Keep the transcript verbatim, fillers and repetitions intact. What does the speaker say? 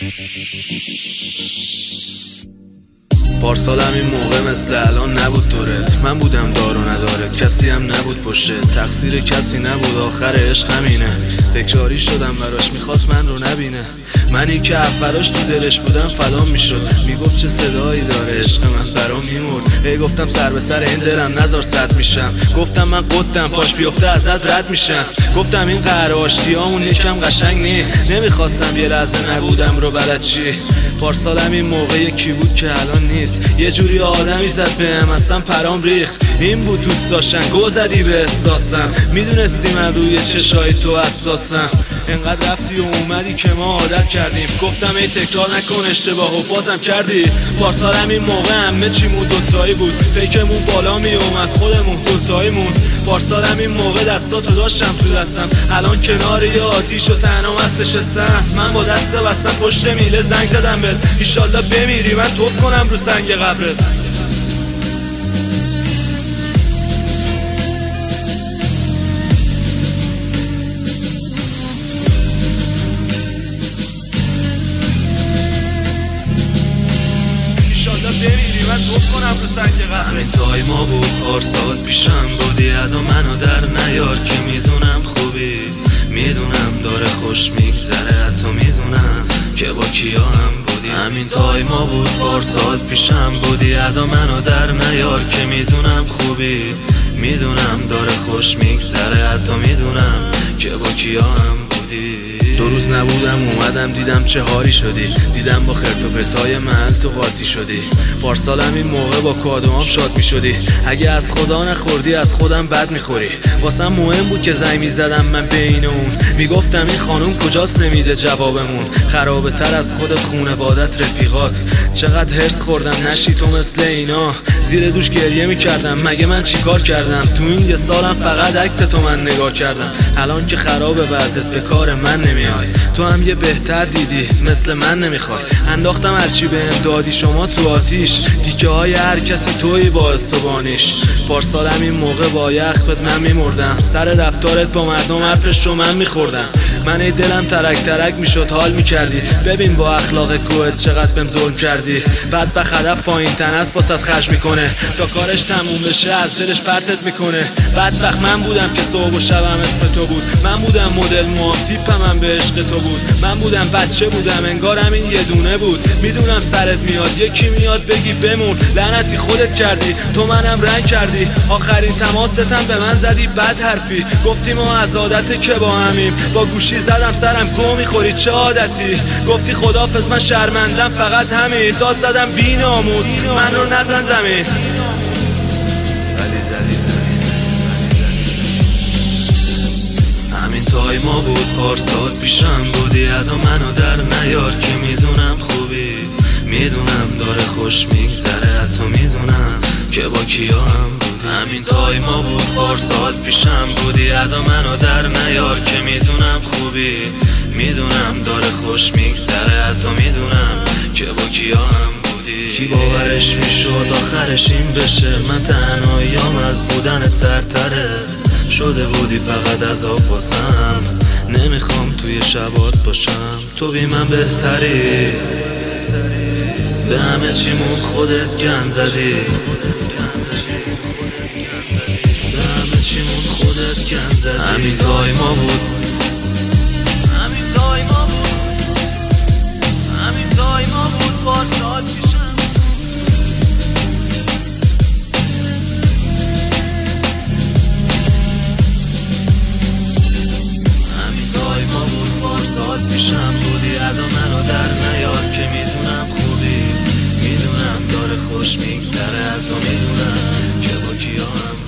پارسال همین موقع مثل الان نبود دورت، من بودم دار و ندارت، کسی هم نبود پشت، تقصیر کسی نبود، آخر عشق همینه. تکراری شدم براش، میخواست من رو نبینه، منی که اولاش تو دلش بودم فدا میشد، میگفت چه صدایی داره عشق من، برام میمرد. ای گفتم سر به سر این دلم نزار سرد میشم، گفتم من قدم پاش بیفته ازت رد میشم، گفتم این قهر آشتیامون یکم قشنگ نی، نمیخواستم یه لحظه نبودم رو بلد چی. پارسال همین موقع یکی بود که الان نیست، یه جوری آدمی زد بهم اصلا پرام ریخت. این بود دوست داشتن، گو زدی به احساسم، میدونستی من روی چشای تو حساسم. انقدر رفتی و اومدی که ما عادت کردیم، گفتم ای تکرار نکن اشتباه و بازم کردی. پارسال همین موقع همه چیمون دوتایی بود، فکرمون بالا می اومد خودمون دوتایی موند. پارسال همین موقع دستاتو داشتم تو دستم، الان کنار یه آتیش و تنها مست نشستم. من با دست بستم پشت میله زنگ زدم بهت، ایشالله بمیری من توف کنم رو سنگ قبرت. بمیری من توف کنم رو سنگ قبرت. همین تای ما بود پارسال پیشم بودی، ادا منو در نیار که میدونم خوبی، میدونم داره خوش میگذره، حتی میدونم که با کیا هم بودی. همین تای ما بود پارسال پیشم بودی، ادا منو در نیار که میدونم خوبی، میدونم داره خوش میگذره، حتی میدونم که با کیا هم بودی. دو روز نبودم اومدم دیدم چه هاری شدی، دیدم با خرت و پرتای محل تو قاطی شدی. پارسال همین موقع با کادوام شاد می شدی، اگه از خدا نخوردی از خودم بد میخوری. واسم مهم بود که زنگ میزدم من بین اون، میگفتم این خانوم کجاست نمیده جوابمون، خرابه تر از خودت خونوادت رفیقات. چقدر هرس خوردم نشی تو مثل اینا، زیر دوش گریه میکردم مگه من چیکار کردم. تو این یه سالم فقط عکس تو من نگاه کردم، الان که خرابه وضعت به کار من نمیای. تو هم یه بهتر دیدی مثل من نمیخوای، انداختم هرچی بهم دادی شما تو آتیش، دیگه های هر کسی توی با استوانیش. پارسال همین موقع با یخ بد من میمردم، سر رفتارت با مردم حرفش رو من میخوردم. من ای دلم ترک ترک میشد حال میکردی، ببین با اخلاق کوهت چقدر بهم ظلم کردی. بعد به هدف پایین تن است واسط خرج میکنه، تا کارش تموم بشه از دلش پرتت میکنه. بدبخت من بودم که صبح و شبم اسم تو بود، من بودم مدل موام تیپم هم به عشق تو بود، من بودم بچه بودم انگارم این یه دونه بود. میدونم سرت میاد یکی میاد بگی بمون، لعنتی خودت کردی تو منم رنگ کردی. آخرین تماستم به من زدی بد حرفی، گفتی ما از عادت که با همیم، با گوشی زدم سرم گو میخوری چه عادتی. گفتی خدافظ من شرمندم فقط همین، داد زدم بی ناموس من رو نزن زمین. همین تای ما بود پارسال پیشم بودی، ادا منو در نیار که میدونم خوبی، میدونم داره خوش میگذره، حتی میدونم که با کیا هم بودی. همین تای ما بود پارسال پیشم بودی، ادا منو در نیار که میدونم خوبی، میدونم داره خوش میگذره، حتی میدونم که با کیا هم بودی. کی باورش میشد آخرش این بشه، من تنهاییام از بودن ترتره شده بودی فقط از آب واسم، نمیخوام توی شبات باشم، تو بی من بهتری، به همه چیمون خودت گند زدی، به همه چیمون خودت گند زدی. همین تای ما بود، همین تای ما بود، همین تای ما بود پارسال پیشم. پارسال پیشم بودی، ادا منو در نیار که میدونم خوبی، میدونم داره خوش میگذره، حتی میدونم که با کیا هم